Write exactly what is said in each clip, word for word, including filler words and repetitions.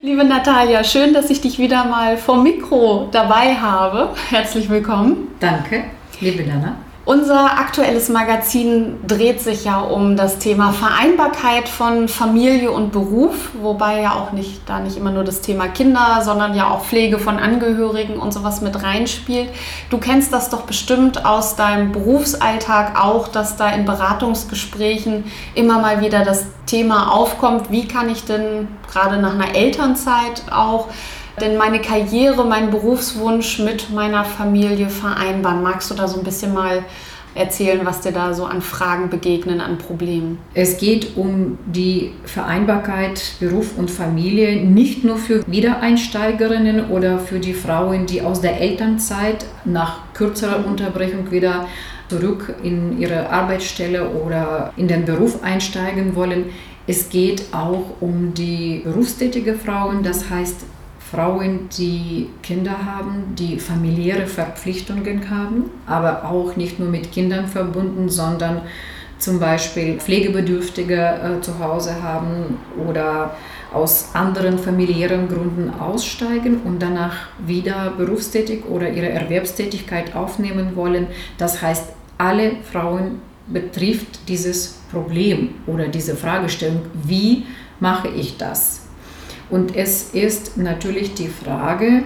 Liebe Natalia, schön, dass ich dich wieder mal vor Mikro dabei habe. Herzlich willkommen. Danke, liebe Dana. Unser aktuelles Magazin dreht sich ja um das Thema Vereinbarkeit von Familie und Beruf, wobei ja auch nicht da nicht immer nur das Thema Kinder, sondern ja auch Pflege von Angehörigen und sowas mit reinspielt. Du kennst das doch bestimmt aus deinem Berufsalltag auch, dass da in Beratungsgesprächen immer mal wieder das Thema aufkommt, wie kann ich denn gerade nach einer Elternzeit auch denn meine Karriere, meinen Berufswunsch mit meiner Familie vereinbaren. Magst du da so ein bisschen mal erzählen, was dir da so an Fragen begegnen, an Problemen? Es geht um die Vereinbarkeit Beruf und Familie, nicht nur für Wiedereinsteigerinnen oder für die Frauen, die aus der Elternzeit nach kürzerer Unterbrechung wieder zurück in ihre Arbeitsstelle oder in den Beruf einsteigen wollen. Es geht auch um die berufstätige Frauen, das heißt Frauen, die Kinder haben, die familiäre Verpflichtungen haben, aber auch nicht nur mit Kindern verbunden, sondern zum Beispiel Pflegebedürftige äh, zu Hause haben oder aus anderen familiären Gründen aussteigen und danach wieder berufstätig oder ihre Erwerbstätigkeit aufnehmen wollen. Das heißt, alle Frauen betrifft dieses Problem oder diese Fragestellung, wie mache ich das? Und es ist natürlich die Frage,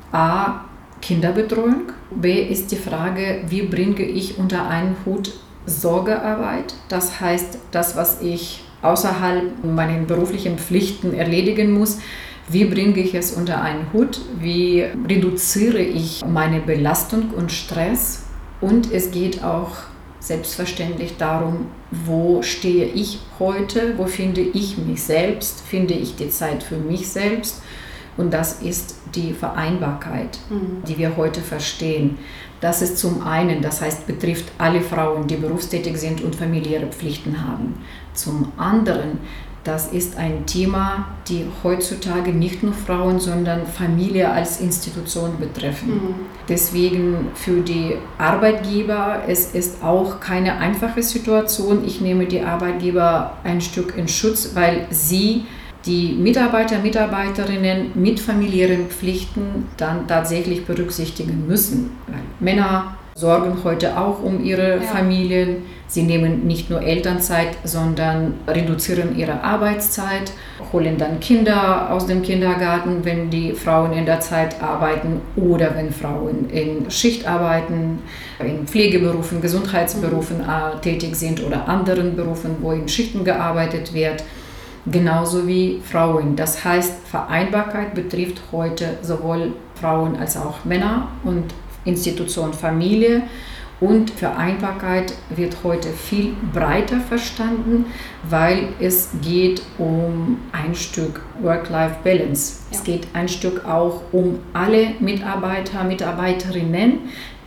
a. Kinderbetreuung, b. ist die Frage, wie bringe ich unter einen Hut Sorgearbeit, das heißt, das, was ich außerhalb meinen beruflichen Pflichten erledigen muss, wie bringe ich es unter einen Hut, wie reduziere ich meine Belastung und Stress, und es geht auch selbstverständlich darum, wo stehe ich heute, wo finde ich mich selbst, finde ich die Zeit für mich selbst, und das ist die Vereinbarkeit, mhm. die wir heute verstehen. Das ist zum einen, das heißt, betrifft alle Frauen, die berufstätig sind und familiäre Pflichten haben. Zum anderen, das ist ein Thema, die heutzutage nicht nur Frauen, sondern Familie als Institution betreffen. Mhm. Deswegen für die Arbeitgeber, es ist auch keine einfache Situation. Ich nehme die Arbeitgeber ein Stück in Schutz, weil sie die Mitarbeiter, Mitarbeiterinnen mit familiären Pflichten dann tatsächlich berücksichtigen müssen. Weil Männer sorgen heute auch um ihre ja. Familien. Sie nehmen nicht nur Elternzeit, sondern reduzieren ihre Arbeitszeit, holen dann Kinder aus dem Kindergarten, wenn die Frauen in der Zeit arbeiten oder wenn Frauen in Schicht arbeiten, in Pflegeberufen, Gesundheitsberufen mhm. tätig sind oder anderen Berufen, wo in Schichten gearbeitet wird. Genauso wie Frauen. Das heißt, Vereinbarkeit betrifft heute sowohl Frauen als auch Männer und Institution Familie, und Vereinbarkeit wird heute viel breiter verstanden, weil es geht um ein Stück Work-Life-Balance. Ja. Es geht ein Stück auch um alle Mitarbeiter, Mitarbeiterinnen,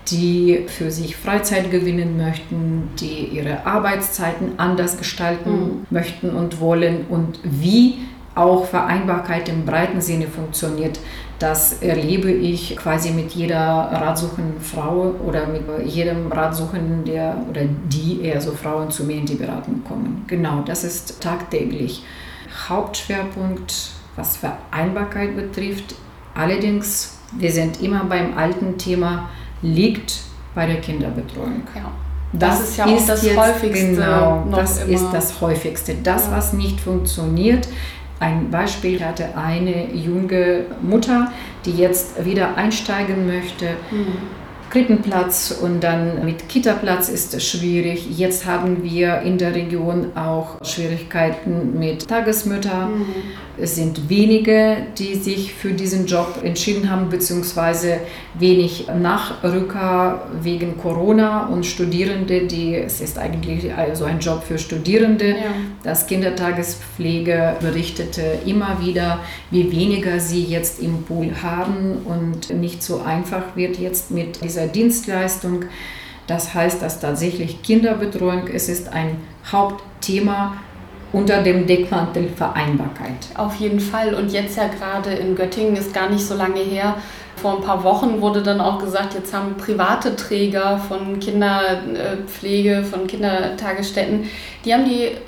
die für sich Freizeit gewinnen möchten, die ihre Arbeitszeiten anders gestalten mhm. möchten und wollen, und wie auch Vereinbarkeit im breiten Sinne funktioniert. Das erlebe ich quasi mit jeder ratsuchenden Frau oder mit jedem Ratsuchenden, der oder die eher so Frauen zu mir in die Beratung kommen. Genau, das ist tagtäglich Hauptschwerpunkt, was Vereinbarkeit betrifft. Allerdings, wir sind immer beim alten Thema, liegt bei der Kinderbetreuung. Ja. Das, das ist ja auch das jetzt, Häufigste. Genau, noch das immer. ist das Häufigste. Das, ja. was nicht funktioniert. Ein Beispiel hatte eine junge Mutter, die jetzt wieder einsteigen möchte. Mhm. Krippenplatz und dann mit Kitaplatz ist es schwierig. Jetzt haben wir in der Region auch Schwierigkeiten mit Tagesmüttern. Mhm. Es sind wenige, die sich für diesen Job entschieden haben, beziehungsweise wenig Nachrücker wegen Corona und Studierende, die, es ist eigentlich also ein Job für Studierende. Ja. Das Kindertagespflege berichtete immer wieder, wie weniger sie jetzt im Pool haben und nicht so einfach wird jetzt mit dieser Dienstleistung. Das heißt, dass tatsächlich Kinderbetreuung, es ist ein Hauptthema unter dem Deckmantel Vereinbarkeit. Auf jeden Fall. Und jetzt ja gerade in Göttingen, ist gar nicht so lange her, vor ein paar Wochen wurde dann auch gesagt, jetzt haben private Träger von Kinderpflege, von Kindertagesstätten, die haben die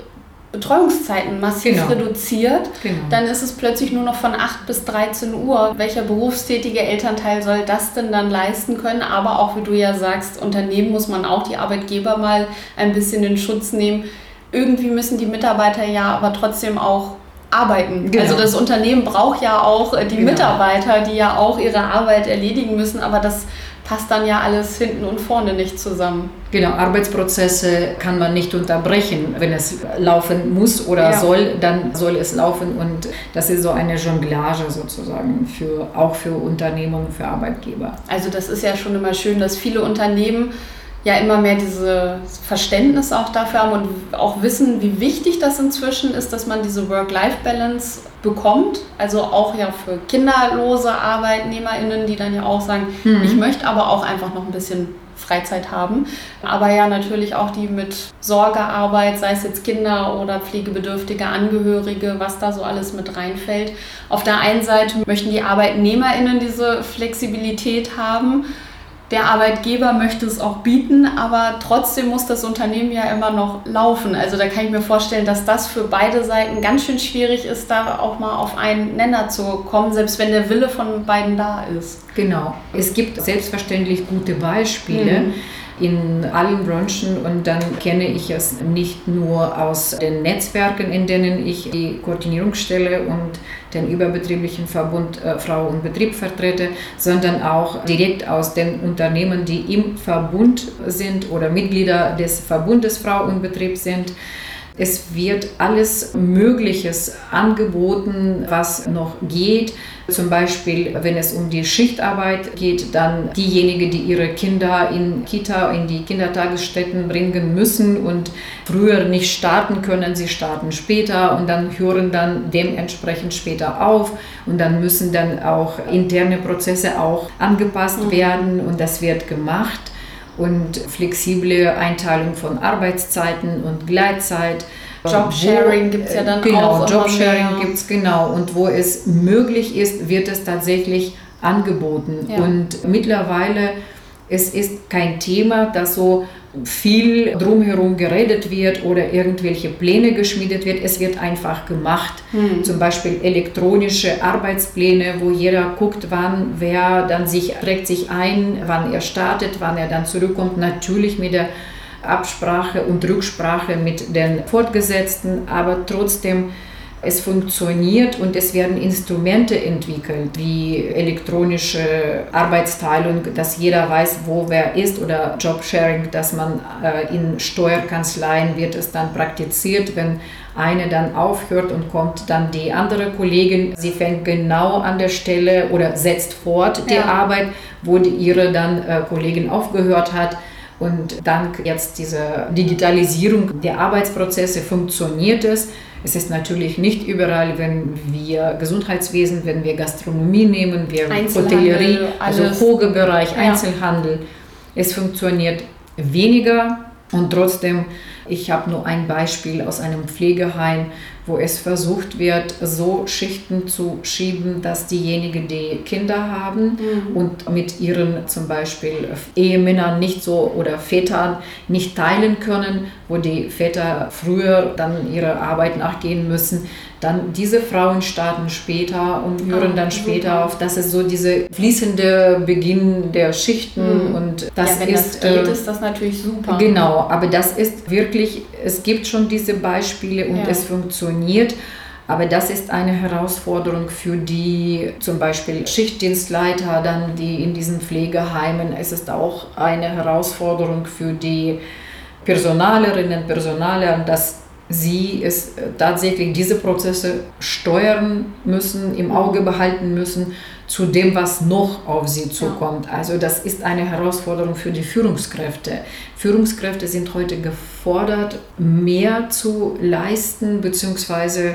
Betreuungszeiten massiv genau. reduziert, genau. dann ist es plötzlich nur noch von acht bis dreizehn Uhr. Welcher berufstätige Elternteil soll das denn dann leisten können? Aber auch, wie du ja sagst, Unternehmen muss man auch die Arbeitgeber mal ein bisschen in Schutz nehmen. Irgendwie müssen die Mitarbeiter ja aber trotzdem auch arbeiten. Genau. Also das Unternehmen braucht ja auch die genau. Mitarbeiter, die ja auch ihre Arbeit erledigen müssen, aber das passt dann ja alles hinten und vorne nicht zusammen. Genau, Arbeitsprozesse kann man nicht unterbrechen. Wenn es laufen muss oder ja. soll, dann soll es laufen und das ist so eine Jonglage sozusagen, für, auch für Unternehmen, für Arbeitgeber. Also das ist ja schon immer schön, dass viele Unternehmen ja immer mehr dieses Verständnis auch dafür haben und auch wissen, wie wichtig das inzwischen ist, dass man diese Work-Life-Balance bekommt. Also auch ja für kinderlose ArbeitnehmerInnen, die dann ja auch sagen, mhm. ich möchte aber auch einfach noch ein bisschen Freizeit haben. Aber ja natürlich auch die mit Sorgearbeit, sei es jetzt Kinder oder pflegebedürftige Angehörige, was da so alles mit reinfällt. Auf der einen Seite möchten die ArbeitnehmerInnen diese Flexibilität haben. Der Arbeitgeber möchte es auch bieten, aber trotzdem muss das Unternehmen ja immer noch laufen. Also da kann ich mir vorstellen, dass das für beide Seiten ganz schön schwierig ist, da auch mal auf einen Nenner zu kommen, selbst wenn der Wille von beiden da ist. Genau. Es gibt selbstverständlich gute Beispiele. Mhm. in allen Branchen und dann kenne ich es nicht nur aus den Netzwerken, in denen ich die Koordinierung stelle und den überbetrieblichen Verbund äh, Frau und Betrieb vertrete, sondern auch direkt aus den Unternehmen, die im Verbund sind oder Mitglieder des Verbundes Frau und Betrieb sind. Es wird alles Mögliches angeboten, was noch geht. Zum Beispiel, wenn es um die Schichtarbeit geht, dann diejenigen, die ihre Kinder in Kita, in die Kindertagesstätten bringen müssen und früher nicht starten können, sie starten später und dann hören dann dementsprechend später auf und dann müssen dann auch interne Prozesse auch angepasst mhm. werden und das wird gemacht. Und flexible Einteilung von Arbeitszeiten und Gleitzeit. Jobsharing gibt es ja dann genau, auch. Genau, Jobsharing gibt es genau. Und wo es möglich ist, wird es tatsächlich angeboten. Ja. Und mittlerweile es ist kein Thema, dass so viel drumherum geredet wird oder irgendwelche Pläne geschmiedet wird. Es wird einfach gemacht. Hm. Zum Beispiel elektronische Arbeitspläne, wo jeder guckt, wann wer dann sich trägt sich ein, wann er startet, wann er dann zurückkommt. Natürlich mit der Absprache und Rücksprache mit den Fortgesetzten, aber trotzdem es funktioniert und es werden Instrumente entwickelt, wie elektronische Arbeitsteilung, dass jeder weiß, wo wer ist, oder Jobsharing, dass man äh, in Steuerkanzleien wird es dann praktiziert, wenn eine dann aufhört und kommt dann die andere Kollegin, sie fängt genau an der Stelle oder setzt fort die ja. Arbeit, wo die ihre dann äh, Kollegin aufgehört hat. Und dank jetzt dieser Digitalisierung der Arbeitsprozesse funktioniert es. Es ist natürlich nicht überall, wenn wir Gesundheitswesen, wenn wir Gastronomie nehmen, wir Hotellerie, also Hogebereich, ja. Einzelhandel. Es funktioniert weniger und trotzdem, ich habe nur ein Beispiel aus einem Pflegeheim, wo es versucht wird, so Schichten zu schieben, dass diejenigen, die Kinder haben mhm. und mit ihren zum Beispiel Ehemännern nicht so oder Vätern nicht teilen können, wo die Väter früher dann ihrer Arbeit nachgehen müssen, dann diese Frauen starten später und hören dann später auf. Das ist so dieser fließende Beginn der Schichten mhm. und das ja, wenn ist, das geht, äh, ist das natürlich super. Genau, aber das ist wirklich, es gibt schon diese Beispiele und ja. es funktioniert. Aber das ist eine Herausforderung für die zum Beispiel Schichtdienstleiter, dann die in diesen Pflegeheimen. Es ist auch eine Herausforderung für die Personalerinnen und Personaler, dass sie es tatsächlich diese Prozesse steuern müssen, im Auge behalten müssen, zu dem, was noch auf sie zukommt. Ja. Also das ist eine Herausforderung für die Führungskräfte. Führungskräfte sind heute gefordert, mehr zu leisten, beziehungsweise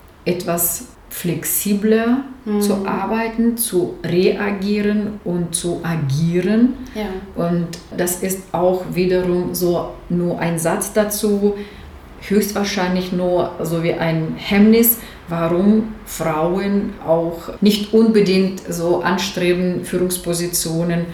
etwas flexibler mhm. zu arbeiten, zu reagieren und zu agieren. Ja. Und das ist auch wiederum so nur ein Satz dazu, höchstwahrscheinlich nur so wie ein Hemmnis, warum Frauen auch nicht unbedingt so anstreben, Führungspositionen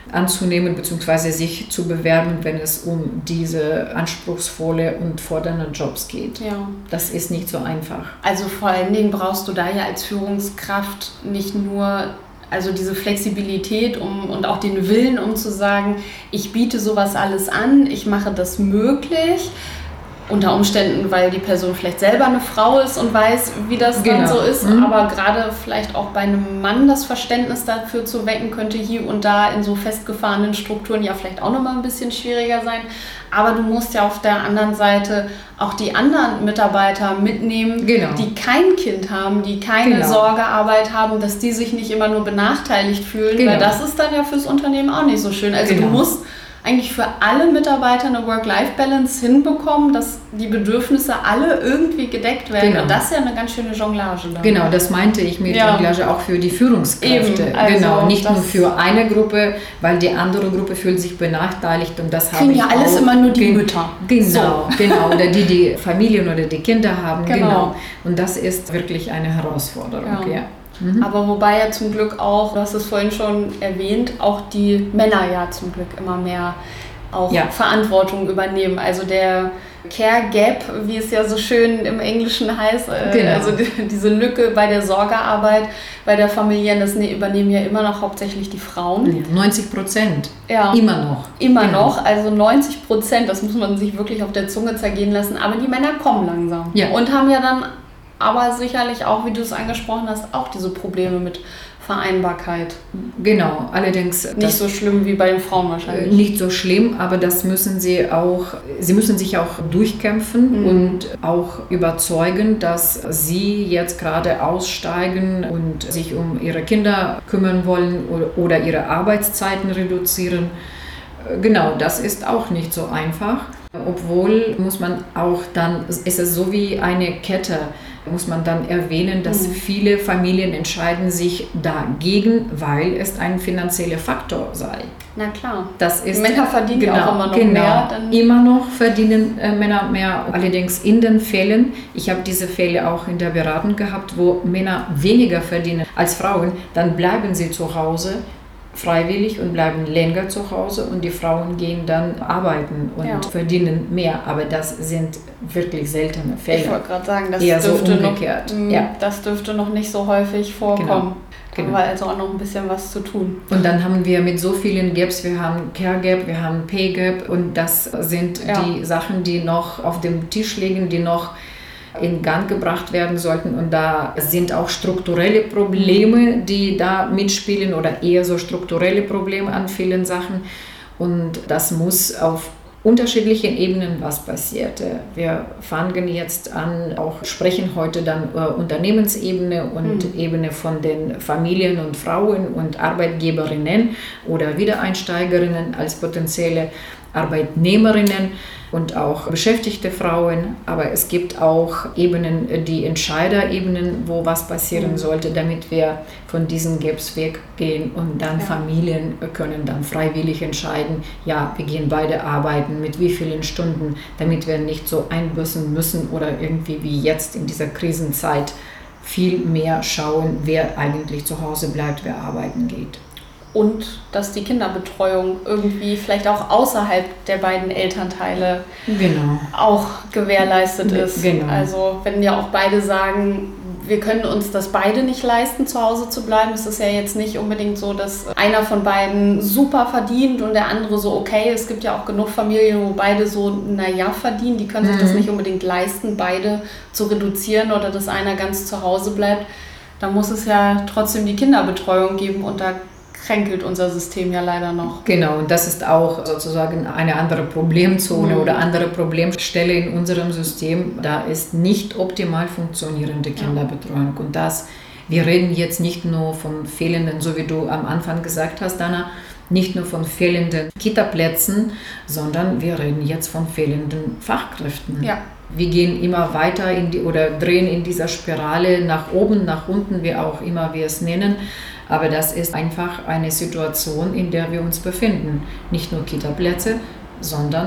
anzunehmen bzw. sich zu bewerben, wenn es um diese anspruchsvolle und fordernde Jobs geht. Ja. Das ist nicht so einfach. Also vor allen Dingen brauchst du da ja als Führungskraft nicht nur also diese Flexibilität um, und auch den Willen, um zu sagen, ich biete sowas alles an, ich mache das möglich. Unter Umständen, weil die Person vielleicht selber eine Frau ist und weiß, wie das genau. dann so ist, mhm. aber gerade vielleicht auch bei einem Mann das Verständnis dafür zu wecken, könnte hier und da in so festgefahrenen Strukturen ja vielleicht auch nochmal ein bisschen schwieriger sein. Aber du musst ja auf der anderen Seite auch die anderen Mitarbeiter mitnehmen, genau. die kein Kind haben, die keine genau. Sorgearbeit haben, dass die sich nicht immer nur benachteiligt fühlen, genau. weil das ist dann ja fürs Unternehmen auch nicht so schön. Also genau. du musst eigentlich für alle Mitarbeiter eine Work-Life-Balance hinbekommen, dass die Bedürfnisse alle irgendwie gedeckt werden. Genau. Und das ist ja eine ganz schöne Jonglage. Dann. Genau, das meinte ich mit ja. Jonglage auch für die Führungskräfte. Eben, also genau, nicht nur für eine Gruppe, weil die andere Gruppe fühlt sich benachteiligt und das haben ja alles auch. immer nur die Gen- Mütter. Genau, so. genau, oder die die Familien oder die Kinder haben. Genau. genau. Und das ist wirklich eine Herausforderung. Ja. Ja. Mhm. Aber wobei ja zum Glück auch, du hast es vorhin schon erwähnt, auch die Männer ja zum Glück immer mehr auch ja. Verantwortung übernehmen. Also der Care Gap, wie es ja so schön im Englischen heißt, äh, genau. also die, diese Lücke bei der Sorgearbeit, bei der familiären, das ne, übernehmen ja immer noch hauptsächlich die Frauen. Ja, neunzig Prozent. Ja. Immer noch. Immer genau. noch, also neunzig Prozent, das muss man sich wirklich auf der Zunge zergehen lassen, aber die Männer kommen langsam. Ja. Und haben ja dann aber sicherlich auch, wie du es angesprochen hast, auch diese Probleme mit Vereinbarkeit. Genau, allerdings nicht so schlimm wie bei den Frauen wahrscheinlich. Nicht so schlimm, aber das müssen sie auch, sie müssen sich auch durchkämpfen mhm. und auch überzeugen, dass sie jetzt gerade aussteigen und sich um ihre Kinder kümmern wollen oder, oder ihre Arbeitszeiten reduzieren. Genau, das ist auch nicht so einfach. Obwohl muss man auch dann, ist es so wie eine Kette, muss man dann erwähnen, dass mhm. viele Familien entscheiden sich dagegen, weil es ein finanzieller Faktor sei. Na klar. Das ist, Männer verdienen genau, auch immer noch genau, mehr. Dann immer noch verdienen äh, Männer mehr. Allerdings in den Fällen, ich habe diese Fälle auch in der Beratung gehabt, wo Männer weniger verdienen als Frauen, dann bleiben sie zu Hause freiwillig und bleiben länger zu Hause und die Frauen gehen dann arbeiten und ja. verdienen mehr. Aber das sind wirklich seltene Fälle. Ich wollte gerade sagen, das eher dürfte, so umgekehrt. noch, ja. das dürfte noch nicht so häufig vorkommen. Genau. Da haben wir also auch noch ein bisschen was zu tun. Und dann haben wir mit so vielen Gaps, wir haben Care Gap, wir haben Pay Gap und das sind ja. die Sachen, die noch auf dem Tisch liegen, die noch in Gang gebracht werden sollten. Und da sind auch strukturelle Probleme, die da mitspielen oder eher so strukturelle Probleme an vielen Sachen. Und das muss auf unterschiedlichen Ebenen was passierte. Wir fangen jetzt an, auch sprechen heute dann äh, Unternehmensebene und mhm. Ebene von den Familien und Frauen und Arbeitgeberinnen oder Wiedereinsteigerinnen als potenzielle Arbeitnehmerinnen und auch beschäftigte Frauen, aber es gibt auch Ebenen, die Entscheiderebenen, wo was passieren mhm. sollte, damit wir von diesen Gaps weggehen und dann ja. Familien können dann freiwillig entscheiden, ja, wir gehen beide arbeiten, mit wie vielen Stunden, damit wir nicht so einbüßen müssen oder irgendwie wie jetzt in dieser Krisenzeit viel mehr schauen, wer eigentlich zu Hause bleibt, wer arbeiten geht. Und dass die Kinderbetreuung irgendwie vielleicht auch außerhalb der beiden Elternteile genau. auch gewährleistet ist. Genau. Also wenn ja auch beide sagen, wir können uns das beide nicht leisten, zu Hause zu bleiben. Es ist ja jetzt nicht unbedingt so, dass einer von beiden super verdient und der andere so okay. Es gibt ja auch genug Familien, wo beide so naja verdienen. Die können sich mhm. das nicht unbedingt leisten, beide zu reduzieren oder dass einer ganz zu Hause bleibt. Da muss es ja trotzdem die Kinderbetreuung geben und da kränkelt unser System ja leider noch. Genau, und das ist auch sozusagen eine andere Problemzone mhm. oder andere Problemstelle in unserem System. Da ist nicht optimal funktionierende Kinderbetreuung. Und das, wir reden jetzt nicht nur von fehlenden, so wie du am Anfang gesagt hast, Dana, nicht nur von fehlenden Kita-Plätzen, sondern wir reden jetzt von fehlenden Fachkräften. Ja. Wir gehen immer weiter in die, oder drehen in dieser Spirale nach oben, nach unten, wie auch immer wir es nennen. Aber das ist einfach eine Situation, in der wir uns befinden. Nicht nur Kita-Plätze, sondern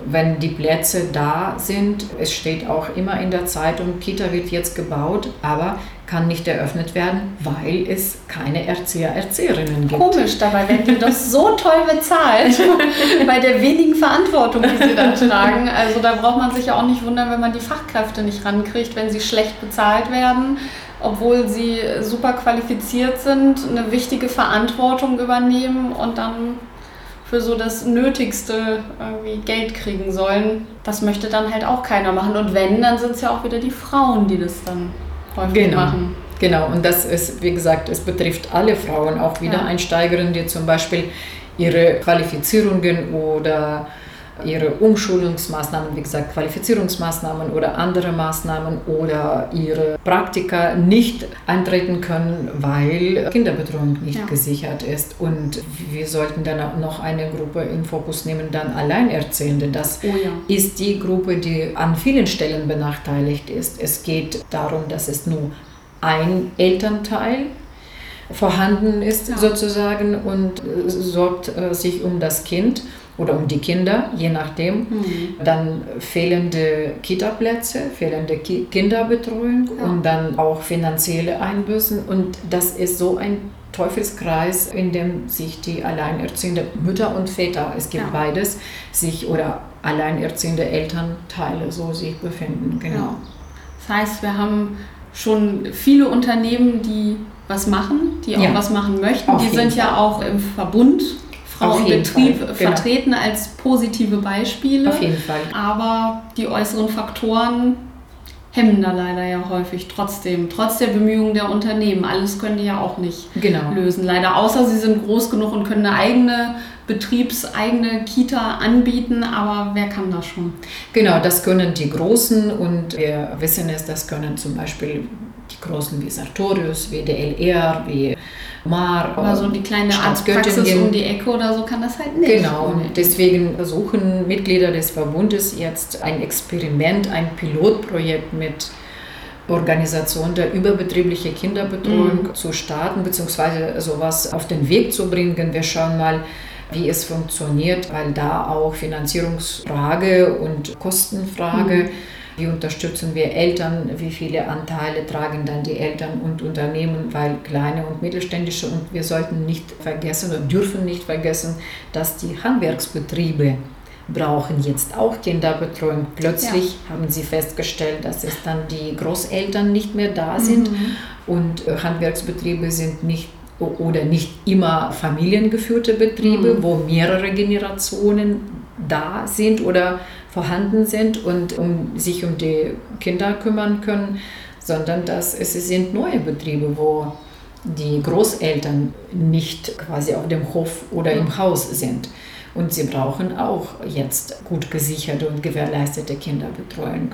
wenn die Plätze da sind, es steht auch immer in der Zeitung, Kita wird jetzt gebaut, aber kann nicht eröffnet werden, weil es keine Erzieher, Erzieherinnen gibt. Komisch, dabei werden die doch so toll bezahlt, bei der wenigen Verantwortung, die sie dann tragen. Also da braucht man sich ja auch nicht wundern, wenn man die Fachkräfte nicht rankriegt, wenn sie schlecht bezahlt werden, obwohl sie super qualifiziert sind, eine wichtige Verantwortung übernehmen und dann für so das Nötigste irgendwie Geld kriegen sollen. Das möchte dann halt auch keiner machen. Und wenn, dann sind es ja auch wieder die Frauen, die das dann häufig genau. machen. Genau, und das ist, wie gesagt, es betrifft alle Frauen, auch Wiedereinsteigerinnen, die zum Beispiel ihre Qualifizierungen oder ihre Umschulungsmaßnahmen, wie gesagt, Qualifizierungsmaßnahmen oder andere Maßnahmen oder ihre Praktika nicht eintreten können, weil Kinderbetreuung nicht ja. gesichert ist. Und wir sollten dann auch noch eine Gruppe in Fokus nehmen, dann Alleinerziehende. Das oh ja. ist die Gruppe, die an vielen Stellen benachteiligt ist. Es geht darum, dass es nur ein Elternteil vorhanden ist ja. sozusagen und äh, sorgt äh, sich um das Kind oder um die Kinder, je nachdem. Mhm. Dann fehlende Kita-Plätze, fehlende Ki- Kinderbetreuung ja. und dann auch finanzielle Einbußen. Und das ist so ein Teufelskreis, in dem sich die alleinerziehende Mütter und Väter, es gibt ja. beides, sich oder alleinerziehende Elternteile so sich befinden. Genau. Ja. Das heißt, wir haben schon viele Unternehmen, die was machen, die auch ja. was machen möchten. Auf die sind Fall. Ja auch im Verbund Frau und Betrieb Fall. vertreten genau. als positive Beispiele. Auf jeden Fall. Aber die äußeren Faktoren hemmen da leider ja häufig trotzdem, trotz der Bemühungen der Unternehmen. Alles können die ja auch nicht genau. lösen, leider. Außer sie sind groß genug und können eine eigene betriebseigene Kita anbieten, aber wer kann das schon? Genau, das können die Großen und wir wissen es, das können zum Beispiel die Großen wie Sartorius, wie D L R, wie Mar. Aber so die kleine Arztpraxis um die Ecke oder so kann das halt nicht. Genau, und deswegen versuchen Mitglieder des Verbundes jetzt ein Experiment, ein Pilotprojekt mit Organisation der überbetrieblichen Kinderbetreuung mhm. zu starten, beziehungsweise sowas auf den Weg zu bringen. Wir schauen mal, wie es funktioniert, weil da auch Finanzierungsfrage und Kostenfrage, mhm. wie unterstützen wir Eltern, wie viele Anteile tragen dann die Eltern und Unternehmen, weil kleine und mittelständische, und wir sollten nicht vergessen und dürfen nicht vergessen, dass die Handwerksbetriebe brauchen jetzt auch Kinderbetreuung. Plötzlich ja. haben sie festgestellt, dass es dann die Großeltern nicht mehr da sind mhm. und Handwerksbetriebe sind nicht oder nicht immer familiengeführte Betriebe, mhm. wo mehrere Generationen da sind oder vorhanden sind und um sich um die Kinder kümmern können, sondern dass es sind neue Betriebe, wo die Großeltern nicht quasi auf dem Hof oder mhm. im Haus sind. Und sie brauchen auch jetzt gut gesicherte und gewährleistete Kinderbetreuung.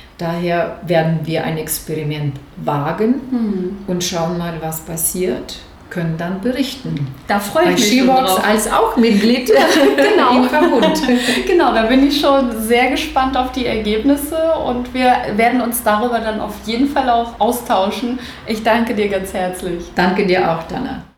Daher werden wir ein Experiment wagen mhm. und schauen mal, was passiert. Können dann berichten. Da freue ich Bei mich She-Box drauf. als auch Mitglied genau. im Verbund. Genau, da bin ich schon sehr gespannt auf die Ergebnisse und wir werden uns darüber dann auf jeden Fall auch austauschen. Ich danke dir ganz herzlich. Danke dir auch, Dana.